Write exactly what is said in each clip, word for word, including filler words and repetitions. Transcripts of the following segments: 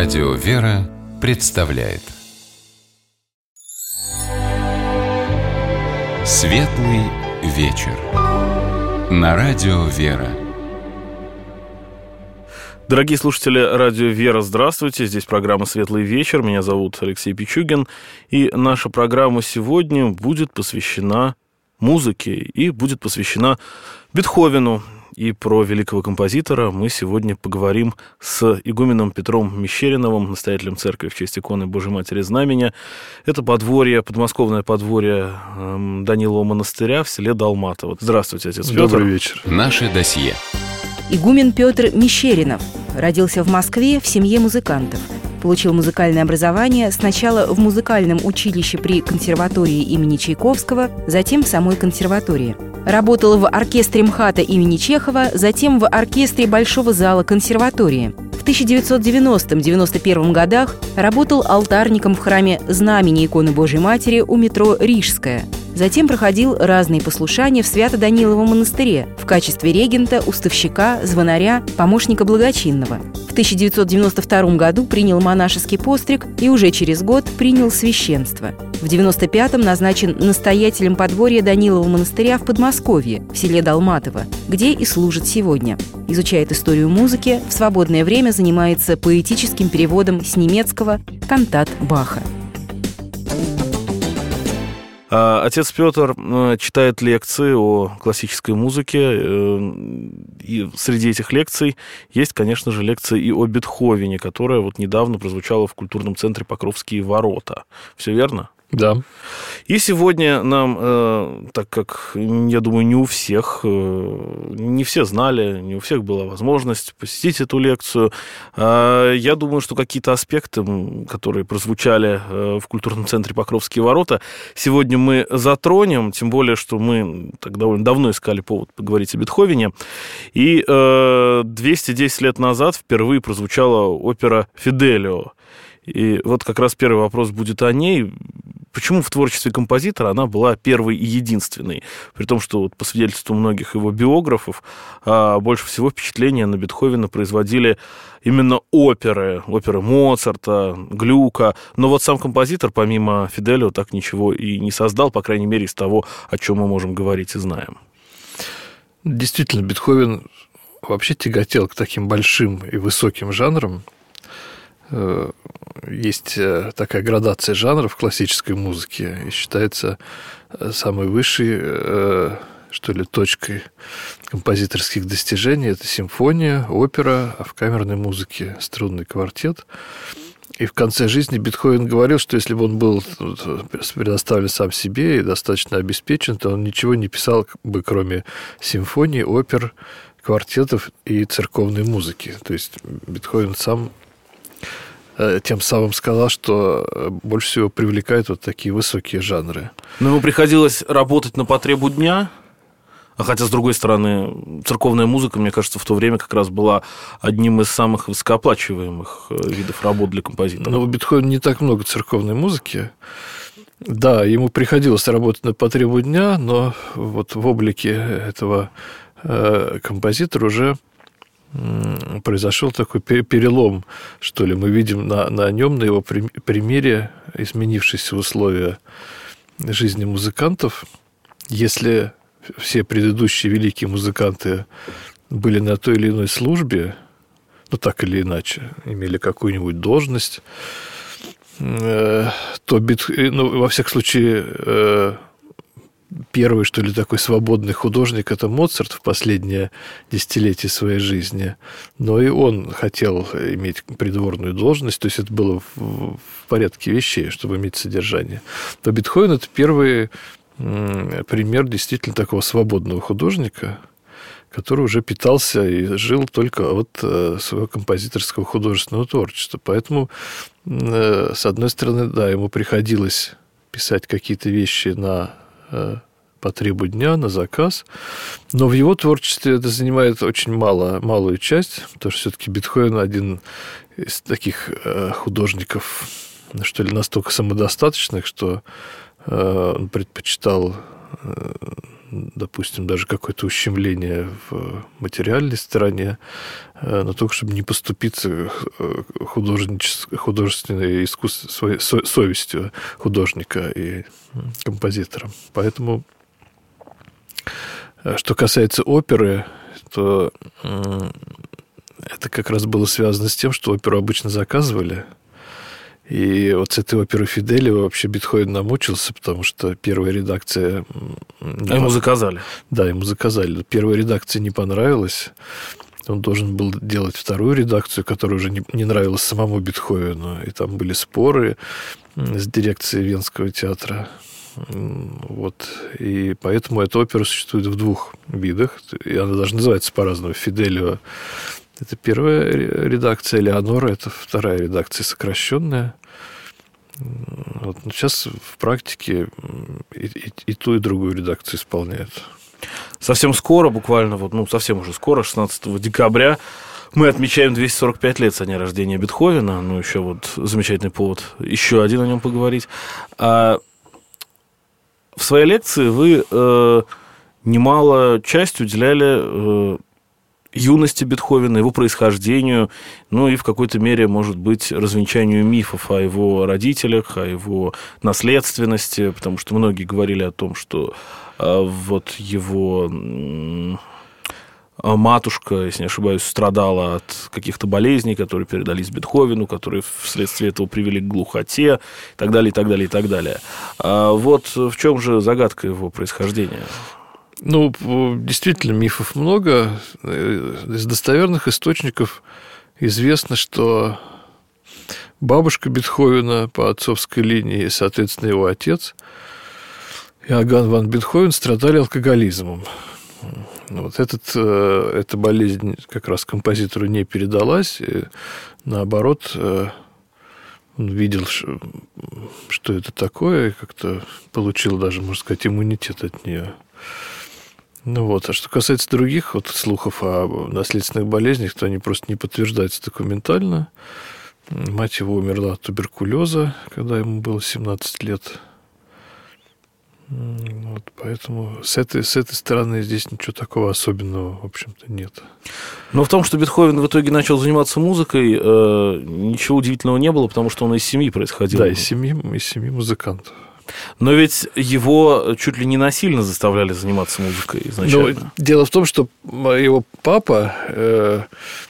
Радио «Вера» представляет Светлый вечер на Радио «Вера». Дорогие слушатели Радио «Вера», здравствуйте. Здесь программа «Светлый вечер». Меня зовут Алексей Пичугин. И наша программа сегодня будет посвящена музыке и будет посвящена Бетховену. И про великого композитора мы сегодня поговорим с игуменом Петром Мещериновым, настоятелем церкви в честь иконы Божией Матери Знамения. Это подворье, подмосковное подворье Данилова монастыря в селе Долматово. Здравствуйте, отец Петр. Добрый вечер. Наше досье. Игумен Петр Мещеринов родился в Москве в семье музыкантов. Получил музыкальное образование сначала в музыкальном училище при консерватории имени Чайковского, затем в самой консерватории. Работал в оркестре МХАТа имени Чехова, затем в оркестре Большого зала консерватории. В тысяча девятьсот девяностом — девяносто первом годах работал алтарником в храме Знамени иконы Божией Матери у метро Рижская. Затем проходил разные послушания в Свято-Даниловом монастыре в качестве регента, уставщика, звонаря, помощника благочинного. В тысяча девятьсот девяносто втором году принял монашеский постриг и уже через год принял священство. В девяносто пятом назначен настоятелем подворья Данилова монастыря в Подмосковье, в селе Долматово, где и служит сегодня. Изучает историю музыки, в свободное время занимается поэтическим переводом с немецкого кантат Баха. Отец Петр читает лекции о классической музыке, и среди этих лекций есть, конечно же, лекция и о Бетховене, которая вот недавно прозвучала в культурном центре «Покровские ворота». Все верно? Да. И сегодня нам, э, так как, я думаю, не у всех, э, не все знали, не у всех была возможность посетить эту лекцию, э, я думаю, что какие-то аспекты, которые прозвучали э, в культурном центре «Покровские ворота», сегодня мы затронем, тем более, что мы так довольно давно искали повод поговорить о Бетховене. И э, двести десять лет назад впервые прозвучала опера «Фиделио». И вот как раз первый вопрос будет о ней. Почему в творчестве композитора она была первой и единственной? При том, что вот по свидетельству многих его биографов, больше всего впечатления на Бетховена производили именно оперы. Оперы Моцарта, Глюка. Но вот сам композитор, помимо Фиделио, так ничего и не создал, по крайней мере, из того, о чем мы можем говорить и знаем. Действительно, Бетховен вообще тяготел к таким большим и высоким жанрам. Есть такая градация жанров в классической музыке, и считается самой высшей, что ли, точкой композиторских достижений. Это симфония, опера, а в камерной музыке струнный квартет. И в конце жизни Бетховен говорил, что если бы он был предоставлен сам себе и достаточно обеспечен, то он ничего не писал бы, кроме симфоний, опер, квартетов и церковной музыки. То есть Бетховен сам тем самым сказал, что больше всего привлекают вот такие высокие жанры. Но ему приходилось работать на потребу дня, а хотя, с другой стороны, церковная музыка, мне кажется, в то время как раз была одним из самых высокооплачиваемых видов работ для композитора. Но у Бетховена не так много церковной музыки. Да, ему приходилось работать на потребу дня, но вот в облике этого композитора уже произошел такой перелом, что ли. Мы видим на, на нем, на его примере, изменившиеся условия жизни музыкантов. Если все предыдущие великие музыканты были на той или иной службе, ну, так или иначе, имели какую-нибудь должность, то, ну, во всяком случае, первый, что ли, такой свободный художник – это Моцарт в последнее десятилетие своей жизни. Но и он хотел иметь придворную должность, то есть это было в порядке вещей, чтобы иметь содержание. То Бетховен – это первый пример действительно такого свободного художника, который уже питался и жил только от своего композиторского художественного творчества. Поэтому, с одной стороны, да, ему приходилось писать какие-то вещи на потребу дня, на заказ. Но в его творчестве это занимает очень мало, малую часть, потому что все-таки Бетховен один из таких художников, что ли, настолько самодостаточных, что он предпочитал допустим, даже какое-то ущемление в материальной стороне, но только чтобы не поступиться художественной искусством, своей совестью художника и композитора. Поэтому, что касается оперы, то это как раз было связано с тем, что оперу обычно заказывали. И вот с этой оперы Фиделио вообще Бетховен намучился, потому что первая редакция... А ему заказали? Да, ему заказали. Первая редакция не понравилась. Он должен был делать вторую редакцию, которая уже не, не нравилась самому Бетховену. И там были споры с дирекцией Венского театра. Вот. И поэтому эта опера существует в двух видах. И она даже называется по-разному. Фиделио – это первая редакция, Леонора – это вторая редакция, сокращенная. Вот. Но сейчас в практике и, и, и ту, и другую редакцию исполняют. Совсем скоро, буквально, вот, ну, совсем уже скоро, шестнадцатого декабря, мы отмечаем двести сорок пять лет со дня рождения Бетховена. Ну, еще вот замечательный повод еще один о нем поговорить. А в своей лекции вы э, немало часть уделяли э, юности Бетховена, его происхождению, ну и в какой-то мере, может быть, развенчанию мифов о его родителях, о его наследственности, потому что многие говорили о том, что э, вот его э, матушка, если не ошибаюсь, страдала от каких-то болезней, которые передались Бетховену, которые вследствие этого привели к глухоте, и так далее, и так далее, и так далее. А вот в чем же загадка его происхождения? Ну, действительно, мифов много. Из достоверных источников известно, что бабушка Бетховена по отцовской линии, соответственно, его отец, Иоганн ван Бетховен, страдали алкоголизмом. Вот этот, эта болезнь как раз композитору не передалась. И, наоборот, он видел, что это такое, и как-то получил даже, можно сказать, иммунитет от нее. Ну вот, а что касается других вот слухов о наследственных болезнях, то они просто не подтверждаются документально. Мать его умерла от туберкулеза, когда ему было семнадцать лет. Вот, поэтому с этой, с этой стороны здесь ничего такого особенного, в общем-то, нет. Но в том, что Бетховен в итоге начал заниматься музыкой, э, ничего удивительного не было, потому что он из семьи происходил. Да, из семьи, из семьи музыкантов. Но ведь его чуть ли не насильно заставляли заниматься музыкой изначально. Но дело в том, что его папа, э,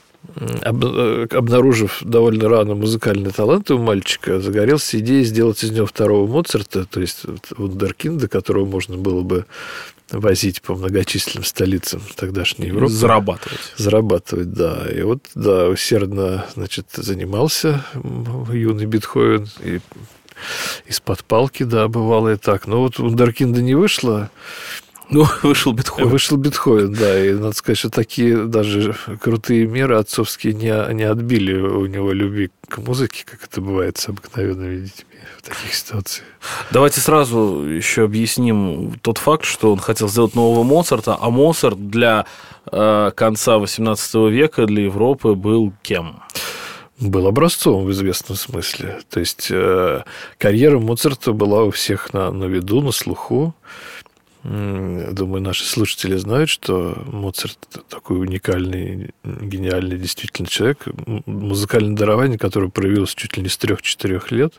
обнаружив довольно рано музыкальный талант у мальчика, загорелся идеей сделать из него второго Моцарта, то есть вундеркинда, которого можно было бы возить по многочисленным столицам тогдашней Европы. Зарабатывать. Зарабатывать, да. И вот, да, усердно, значит, занимался юный Бетховен, и из-под палки, да, бывало и так. Но вот вундеркинда не вышло. Ну, вышел Бетховен. Вышел Бетховен, да. И надо сказать, что такие даже крутые меры отцовские не, не отбили у него любви к музыке, как это бывает с обыкновенными детьми в таких ситуациях. Давайте сразу еще объясним тот факт, что он хотел сделать нового Моцарта, а Моцарт для э, конца восемнадцатого века для Европы был кем? Был образцом в известном смысле. То есть, э, карьера Моцарта была у всех на, на виду, на слуху. Думаю, наши слушатели знают, что Моцарт такой уникальный, гениальный действительно человек. Музыкальное дарование, которое проявилось чуть ли не с трех-четырех лет.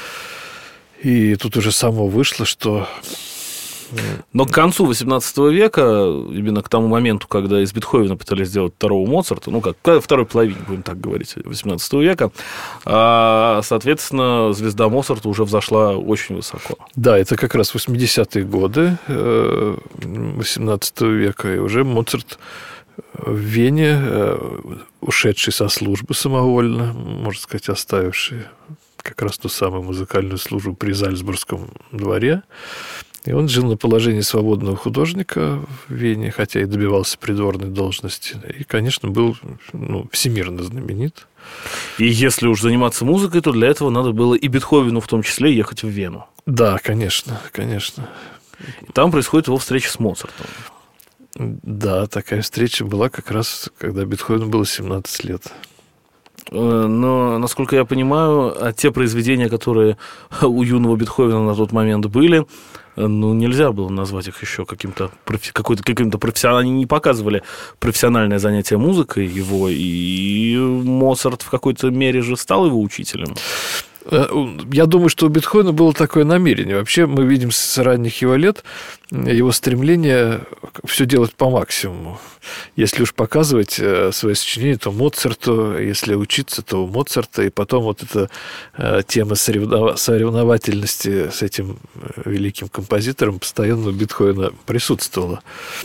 И тут уже само вышло, что... Но к концу восемнадцатого века, именно к тому моменту, когда из Бетховена пытались сделать второго Моцарта, ну, как к второй половине, будем так говорить, восемнадцатого века, соответственно, звезда Моцарта уже взошла очень высоко. Да, это как раз восьмидесятые годы восемнадцатого века, и уже Моцарт в Вене, ушедший со службы самовольно, можно сказать, оставивший как раз ту самую музыкальную службу при Зальцбургском дворе. И он жил на положении свободного художника в Вене, хотя и добивался придворной должности. И, конечно, был ну, всемирно знаменит. И если уж заниматься музыкой, то для этого надо было и Бетховену в том числе ехать в Вену. Да, конечно, конечно. И там происходит его встреча с Моцартом. Да, такая встреча была как раз, когда Бетховену было семнадцать лет. Но, насколько я понимаю, те произведения, которые у юного Бетховена на тот момент были, ну, нельзя было назвать их еще каким-то, какой-то, каким-то профессиональным. Они не показывали профессиональное занятие музыкой его, и Моцарт в какой-то мере же стал его учителем. Я думаю, что у Бетховена было такое намерение. Вообще мы видим с ранних его лет его стремление все делать по максимуму. Если уж показывать свои сочинения, то Моцарту, если учиться, то у Моцарта. И потом вот эта тема соревновательности с этим великим композитором постоянно у Бетховена присутствовала.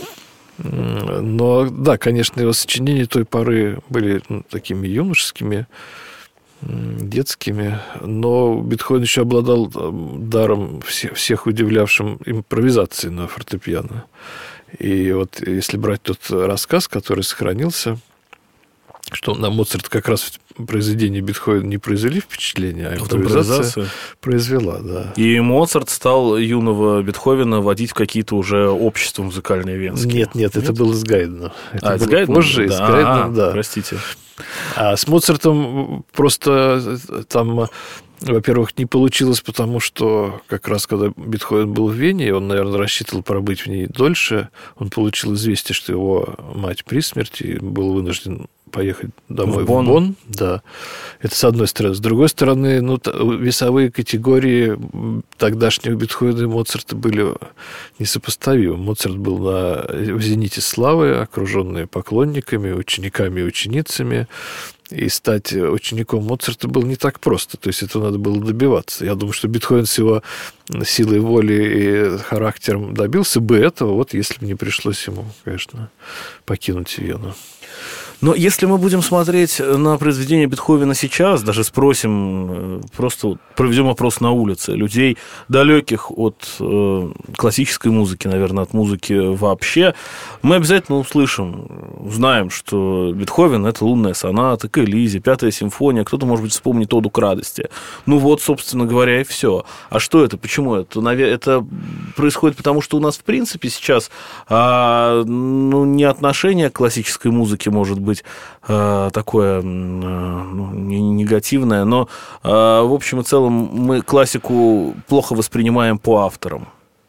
Но да, конечно, его сочинения той поры были ну, такими юношескими, детскими, но Бетховен еще обладал даром всех, всех удивлявшим импровизацией на фортепиано. И вот если брать тот рассказ, который сохранился, что на Моцарта как раз произведения Бетховена не произвели впечатления, а импровизация произвела, да. И Моцарт стал юного Бетховена водить в какие-то уже общества музыкальные венские. Нет, нет, нет? это было с Гайденом. Это а, было с Гайденом? позже, да. с Гайденом, а, да. Простите. А с Моцартом просто там, во-первых, не получилось, потому что как раз когда Бетховен был в Вене, он, наверное, рассчитывал пробыть в ней дольше, он получил известие, что его мать при смерти, и был вынужден поехать домой в Бонн. в Бонн. Да. Это с одной стороны. С другой стороны, ну, весовые категории тогдашнего Бетховена и Моцарта были несопоставимы. Моцарт был на, в зените славы, окруженный поклонниками, учениками и ученицами. И стать учеником Моцарта было не так просто. То есть, этого надо было добиваться. Я думаю, что Бетховен с его силой воли и характером добился бы этого, вот если бы не пришлось ему, конечно, покинуть Вену. Но если мы будем смотреть на произведения Бетховена сейчас, даже спросим, просто проведем опрос на улице, людей, далеких от э, классической музыки, наверное, от музыки вообще, мы обязательно услышим, узнаем, что Бетховен – это лунная соната, к Элизе, пятая симфония, кто-то, может быть, вспомнит оду к радости. Ну вот, собственно говоря, и все. А что это? Почему это? Это происходит потому, что у нас, в принципе, сейчас а, ну, не отношение к классической музыке, может быть, такое ну, негативное, но в общем и целом мы классику плохо воспринимаем по авторам.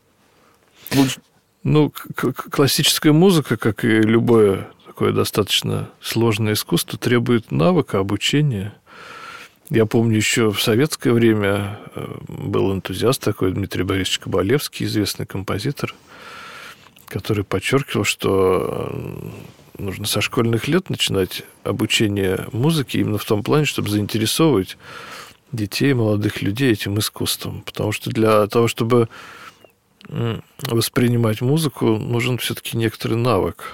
Ну, классическая музыка, как и любое такое достаточно сложное искусство, требует навыка, обучения. Я помню, еще в советское время был энтузиаст такой Дмитрий Борисович Кабалевский, известный композитор, который подчеркивал, что нужно со школьных лет начинать обучение музыке именно в том плане, чтобы заинтересовывать детей, молодых людей этим искусством. Потому что для того, чтобы воспринимать музыку, нужен все-таки некоторый навык.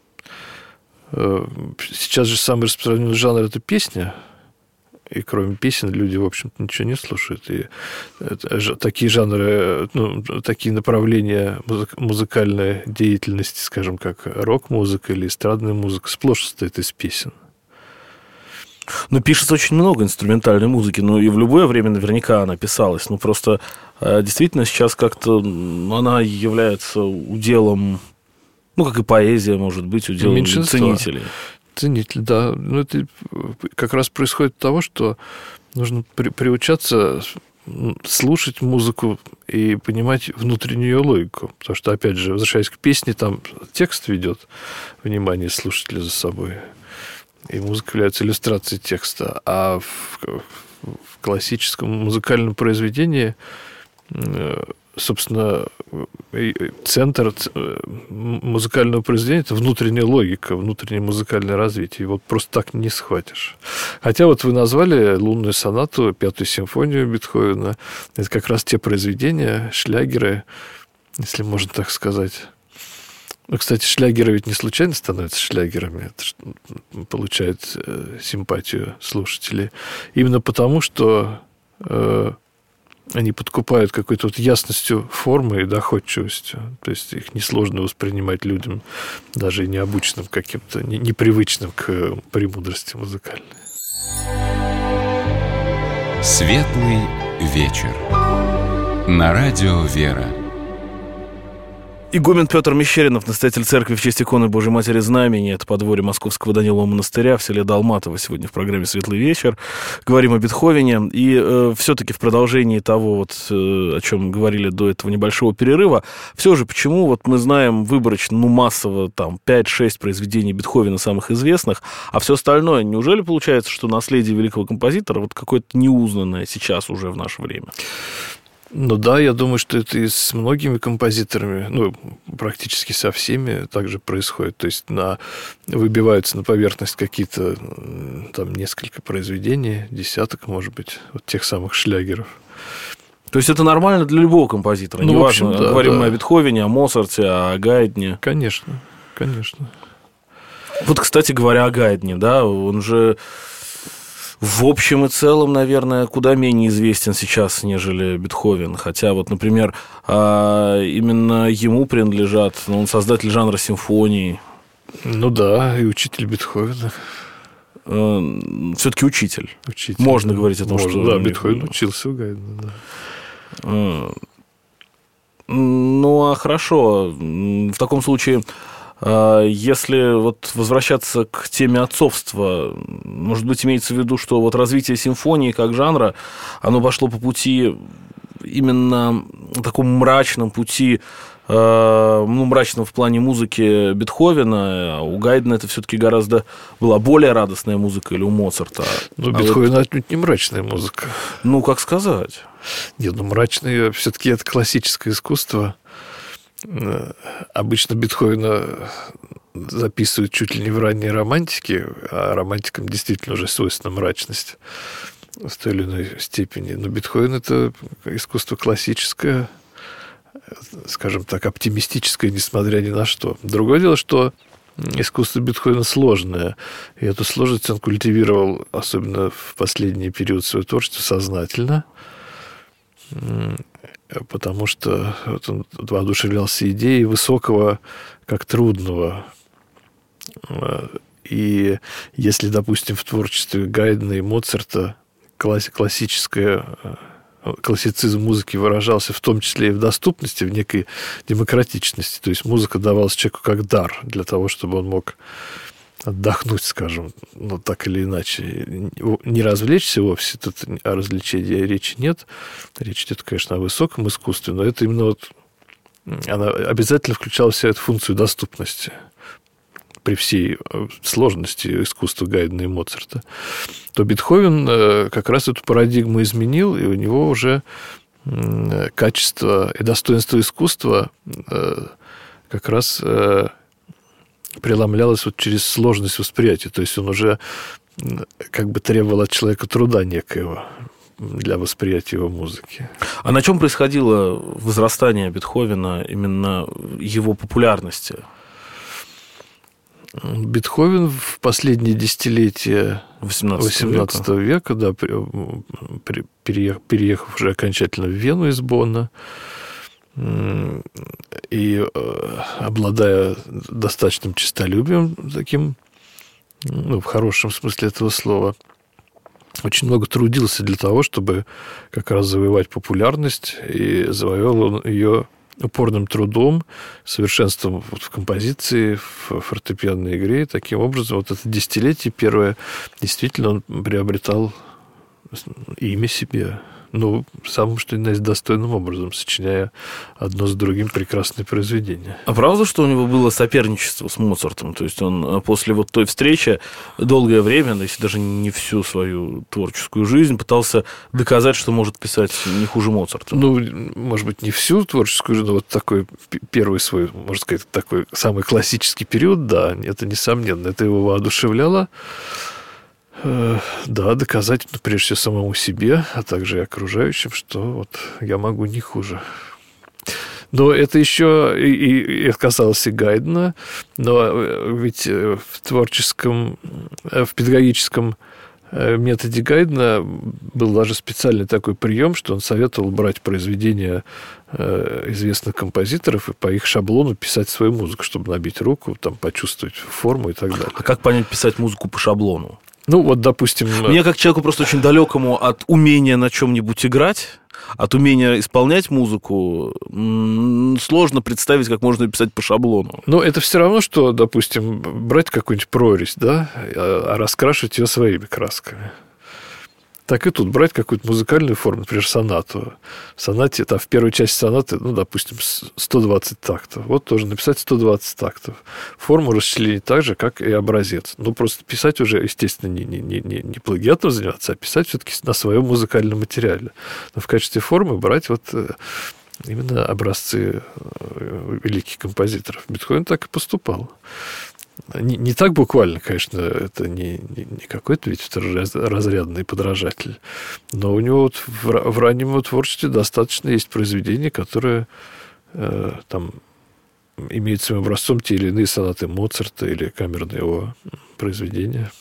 Сейчас же самый распространенный жанр – это песня. И кроме песен люди, в общем-то, ничего не слушают. И такие жанры, ну, такие направления музык- музыкальной деятельности, скажем, как рок-музыка или эстрадная музыка, сплошь состоит из песен. Ну, пишется очень много инструментальной музыки, ну, и в любое время наверняка она писалась. Ну, просто действительно сейчас как-то она является уделом, ну, как и поэзия, может быть, уделом ценителей. Ценитель, да. Ну, это как раз происходит от того, что нужно при, приучаться слушать музыку и понимать внутреннюю ее логику. Потому что, опять же, возвращаясь к песне, там текст ведет внимание слушателя за собой. И музыка является иллюстрацией текста. А в, в классическом музыкальном произведении, собственно, центр музыкального произведения – это внутренняя логика, внутреннее музыкальное развитие. И вот просто так не схватишь. Хотя вот вы назвали лунную сонату, пятую симфонию Бетховена. Это как раз те произведения, шлягеры, если можно так сказать. Ну, кстати, шлягеры ведь не случайно становятся шлягерами. Это получают симпатию слушателей. Именно потому, что они подкупают какой-то вот ясностью формы и доходчивостью. То есть их несложно воспринимать людям, даже и необычным каким-то, непривычным к премудрости музыкальной. Светлый вечер. На радио «Вера». Игумен Петр Мещеринов, настоятель церкви в честь иконы Божьей Матери Знамени. Это подворье Московского Данилова монастыря в селе Долматово. Сегодня в программе «Светлый вечер». Говорим о Бетховене. И э, все-таки в продолжении того, вот, э, о чем говорили до этого небольшого перерыва, все же почему вот мы знаем выборочно, ну, массово, там, пять-шесть произведений Бетховена самых известных, а все остальное, неужели получается, что наследие великого композитора вот какое-то неузнанное сейчас уже в наше время? Ну да, я думаю, что это и с многими композиторами, ну, практически со всеми также происходит. То есть на, выбиваются на поверхность какие-то там несколько произведений, десяток, может быть, вот тех самых шлягеров. То есть это нормально для любого композитора? Ну, неважно, в общем, да, говорим да. мы о Бетховене, о Моцарте, о Гайдне. Конечно, конечно. Вот, кстати говоря, о Гайдне, да, он же... В общем и целом, наверное, куда менее известен сейчас, нежели Бетховен. Хотя, вот, например, именно ему принадлежат, ну, он создатель жанра симфонии. Ну да, и учитель Бетховена. Все-таки учитель. учитель. Можно говорить о том, Можно, что... Да, Бетховен учился у Гайдна, да. Ну, а хорошо. В таком случае... Если вот возвращаться к теме отцовства, может быть, имеется в виду, что вот развитие симфонии как жанра, оно пошло по пути, именно такому мрачном пути, ну, мрачном в плане музыки Бетховена, а у Гайдна это все-таки гораздо была более радостная музыка, или у Моцарта? Ну, а Бетховена вот... отнюдь не мрачная музыка. Ну, как сказать? Нет, ну, мрачная все-таки это классическое искусство. Обычно Бетховена записывают чуть ли не в ранней романтике, а романтикам действительно уже свойственна мрачность в той или иной степени. Но Бетховен – это искусство классическое, скажем так, оптимистическое, несмотря ни на что. Другое дело, что искусство Бетховена сложное, и эту сложность он культивировал, особенно в последний период своего творчества, сознательно, потому что вот он воодушевлялся идеей высокого как трудного. И если, допустим, в творчестве Гайдна и Моцарта классическое, классицизм музыки выражался в том числе и в доступности, в некой демократичности, то есть музыка давалась человеку как дар для того, чтобы он мог отдохнуть, скажем, ну, так или иначе. Не развлечься вовсе, тут о развлечении речи нет. Речь идет, конечно, о высоком искусстве, но это именно вот... Она обязательно включала в себя эту функцию доступности при всей сложности искусства Гайдна и Моцарта. То Бетховен как раз эту парадигму изменил, и у него уже качество и достоинство искусства как раз... преломлялось вот через сложность восприятия. То есть он уже как бы требовал от человека труда некоего для восприятия его музыки. А на чем происходило возрастание Бетховена, именно его популярности? Бетховен в последние десятилетия восемнадцатого века, да, переехав уже окончательно в Вену из Бонна, и обладая достаточным честолюбием таким, ну, в хорошем смысле этого слова, очень много трудился для того, чтобы как раз завоевать популярность, и завоевал он ее упорным трудом, совершенством в композиции, в фортепианной игре. И таким образом, вот это десятилетие первое, действительно он приобретал имя себе. Ну, самым, что ни на есть, достойным образом, сочиняя одно с другим прекрасные произведения. А правда, что у него было соперничество с Моцартом? То есть он после вот той встречи долгое время, если даже не всю свою творческую жизнь, пытался доказать, что может писать не хуже Моцарта? Ну, может быть, не всю творческую жизнь, но вот такой первый свой, можно сказать, такой самый классический период, да, это несомненно, это его воодушевляло. Да, доказать, ну, прежде всего, самому себе, а также и окружающим, что вот я могу не хуже. Но это еще и, и, и касалось и Гайдна, но ведь в творческом, в педагогическом методе Гайдна был даже специальный такой прием, что он советовал брать произведения известных композиторов и по их шаблону писать свою музыку, чтобы набить руку, там, почувствовать форму и так далее. А как понять писать музыку по шаблону? Ну, вот, допустим... Мне, как человеку просто очень далекому от умения на чем-нибудь играть, от умения исполнять музыку, сложно представить, как можно писать по шаблону. Ну, это все равно, что, допустим, брать какую-нибудь прорезь, да, а раскрашивать ее своими красками. Так и тут брать какую-то музыкальную форму, например, сонату. В сонате, там, в первой части сонаты, ну, допустим, сто двадцать тактов. Вот тоже написать сто двадцать тактов. Форму расчленить так же, как и образец. Ну, просто писать уже, естественно, не, не, не, не плагиатом заниматься, а писать все-таки на своем музыкальном материале. Но в качестве формы брать вот именно образцы великих композиторов. Бетховен так и поступал. Не, не так буквально, конечно, это не, не, не какой-то ведь второразрядный подражатель, но у него вот в, в раннем его творчестве достаточно есть произведения, которые э, там имеют своим образцом те или иные сонаты Моцарта или камерные его произведения.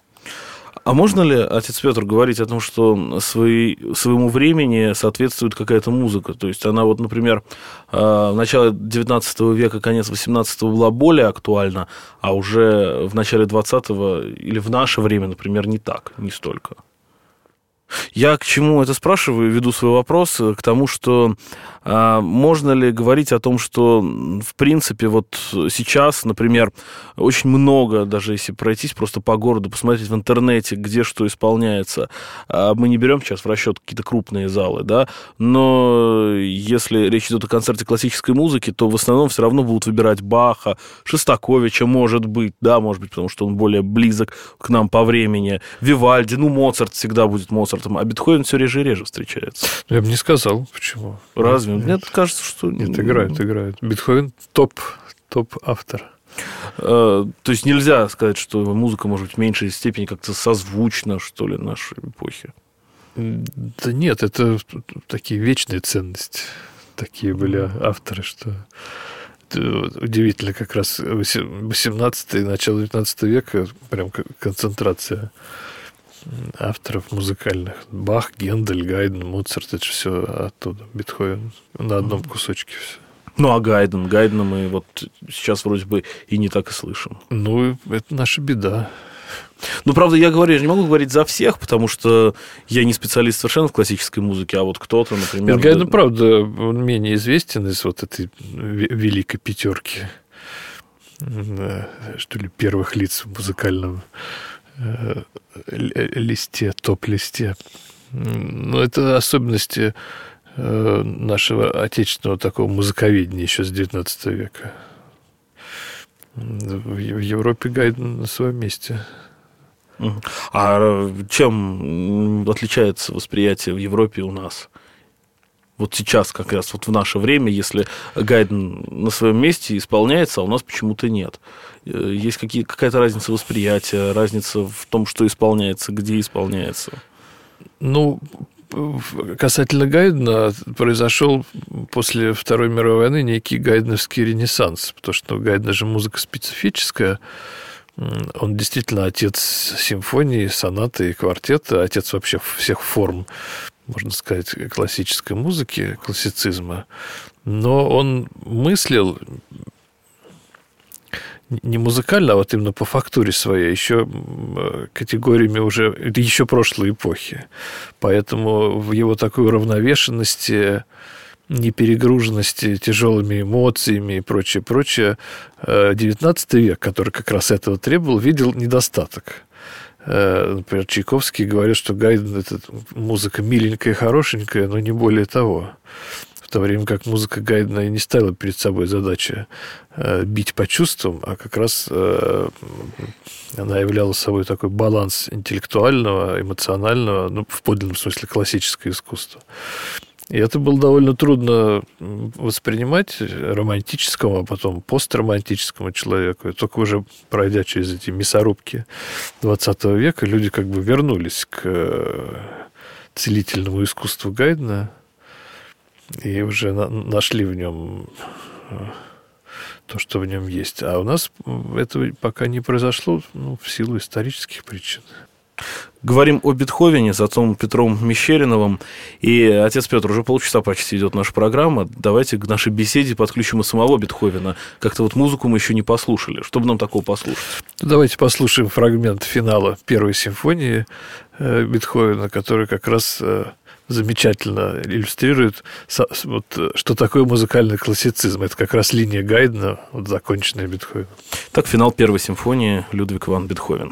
А можно ли, отец Петр, говорить о том, что свои, своему времени соответствует какая-то музыка? То есть она вот, например, в начале девятнадцатого века, конец восемнадцатого была более актуальна, а уже в начале двадцатого или в наше время, например, не так, не столько. Я к чему это спрашиваю, веду свой вопрос, к тому, что а, можно ли говорить о том, что, в принципе, вот сейчас, например, очень много, даже если пройтись просто по городу, посмотреть в интернете, где что исполняется, а мы не берем сейчас в расчет какие-то крупные залы, да, но если речь идет о концерте классической музыки, то в основном все равно будут выбирать Баха, Шостаковича, может быть, да, может быть, потому что он более близок к нам по времени, Вивальди, ну, Моцарт всегда будет Моцарт, а Бетховен все реже и реже встречается. Я бы не сказал, почему. Разве? Нет, Мне кажется, что... Нет, играет, играет. Бетховен топ, топ-автор. То есть нельзя сказать, что музыка может быть в меньшей степени как-то созвучна, что ли, нашей эпохи? Да нет, это такие вечные ценности. Такие были авторы, что... Удивительно, как раз восемнадцатый, начало девятнадцатого века, прям концентрация авторов музыкальных. Бах, Гендель, Гайден, Моцарт, это же все оттуда. Бетховен на одном кусочке все. Ну, а Гайден? Гайдена мы вот сейчас вроде бы и не так и слышим. Ну, это наша беда. Ну, правда, я говорю, я же не могу говорить за всех, потому что я не специалист совершенно в классической музыке, а вот кто-то, например... Гайден, да... правда, он менее известен из вот этой великой пятерки, что ли, первых лиц в музыкальном листе, топ-листе. Но это особенности нашего отечественного такого музыковедения еще с девятнадцатого века. В Европе Гайден на своем месте. А чем отличается восприятие в Европе у нас? Вот сейчас, как раз вот в наше время, если Гайден на своем месте исполняется, а у нас почему-то нет. Есть какие, какая-то разница восприятия, разница в том, что исполняется, где исполняется? Ну, касательно Гайдена, произошел после Второй мировой войны некий гайденовский ренессанс, потому что у Гайдена же музыка специфическая. Он действительно отец симфонии, сонаты и квартета, отец вообще всех форм, можно сказать, классической музыки, классицизма. Но он мыслил не музыкально, а вот именно по фактуре своей, еще категориями уже еще прошлой эпохи. Поэтому в его такой уравновешенности, неперегруженности тяжелыми эмоциями и прочее, прочее, девятнадцатый век, который как раз этого требовал, видел недостаток. Например, Чайковский говорит, что Гайден – это музыка миленькая и хорошенькая, но не более того. В то время как музыка Гайдена и не ставила перед собой задачу бить по чувствам, а как раз она являла собой такой баланс интеллектуального, эмоционального, ну, в подлинном смысле классическое искусство. И это было довольно трудно воспринимать романтическому, а потом постромантическому человеку. И только уже пройдя через эти мясорубки двадцатого века, люди как бы вернулись к целительному искусству Гайдена и уже нашли в нем то, что в нем есть. А у нас этого пока не произошло, ну, в силу исторических причин. Говорим о Бетховене с отцом Петром Мещериновым. И, отец Петр, уже полчаса почти идет наша программа. Давайте к нашей беседе подключим и самого Бетховена. Как-то вот музыку мы еще не послушали. Что бы нам такого послушать? Давайте послушаем фрагмент финала первой симфонии Бетховена, который как раз замечательно иллюстрирует, вот, что такое музыкальный классицизм. Это как раз линия Гайдна, вот, законченная Бетховеном. Так, финал первой симфонии Людвиг ван Бетховен.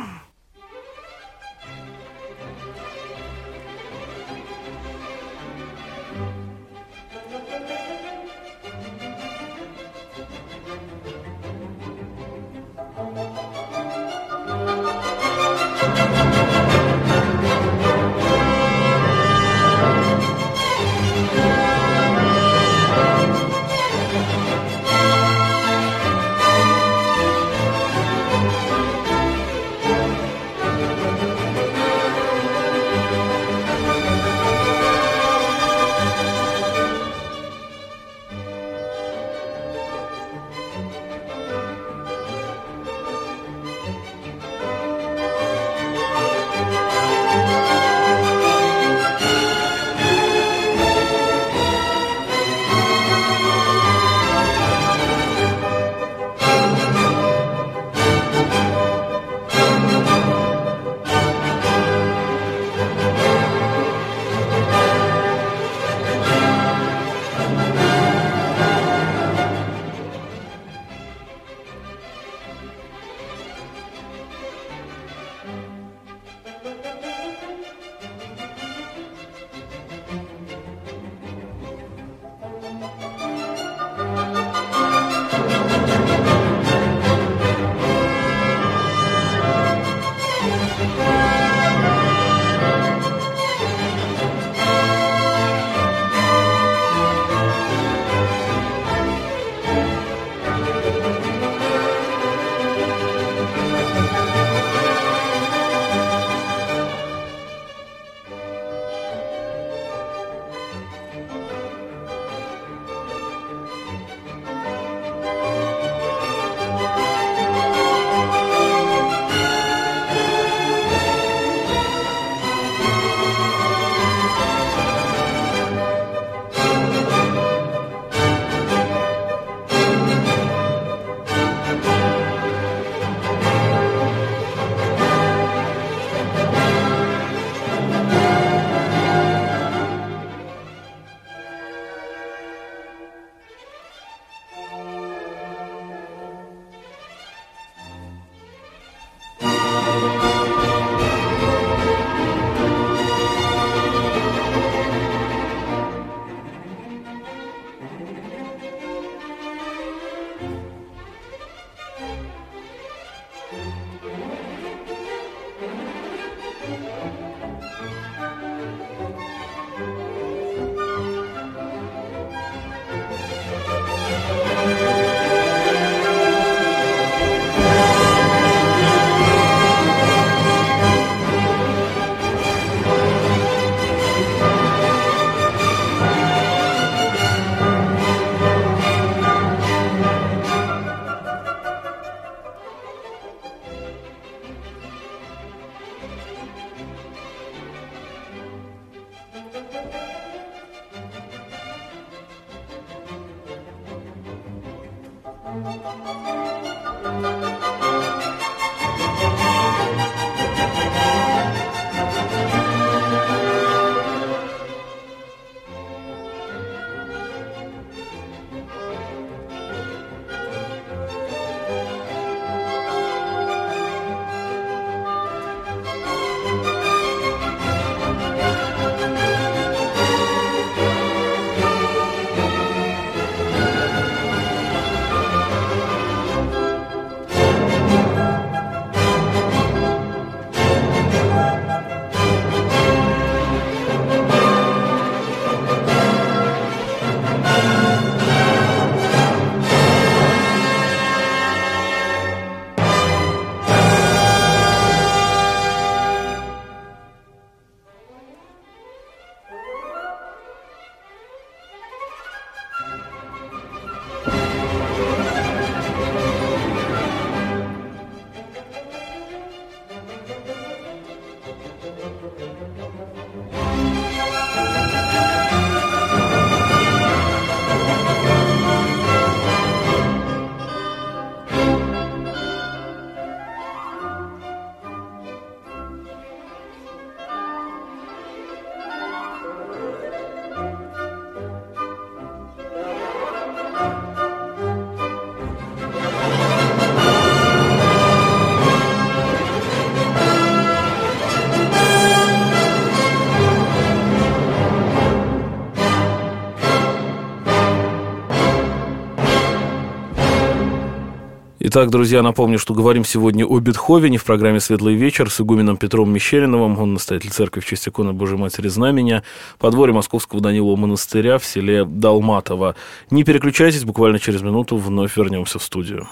Итак, друзья, напомню, что говорим сегодня о Бетховене в программе «Светлый вечер» с игуменом Петром Мещериновым. Он настоятель церкви в честь иконы Божией Матери Знамения, подворье Московского Данилова монастыря в селе Долматово. Не переключайтесь, буквально через минуту вновь вернемся в студию.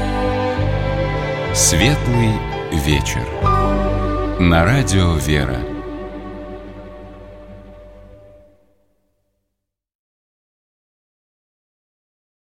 «Светлый вечер» на радио «Вера».